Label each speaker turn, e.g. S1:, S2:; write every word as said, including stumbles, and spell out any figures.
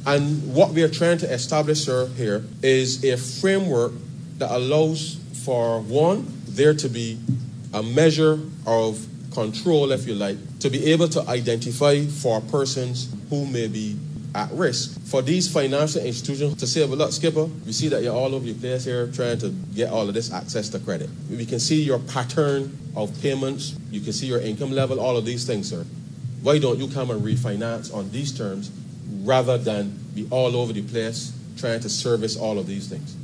S1: And what we are trying to establish, sir, here is a framework that allows for, one, there to be a measure of control, if you like, to be able to identify for persons who may be at risk. For these financial institutions to say, well, look, Skipper, we see that you're all over the place here trying to get all of this access to credit. We can see your pattern of payments. You can see your income level, all of these things, sir. Why don't you come and refinance on these terms rather than be all over the place trying to service all of these things?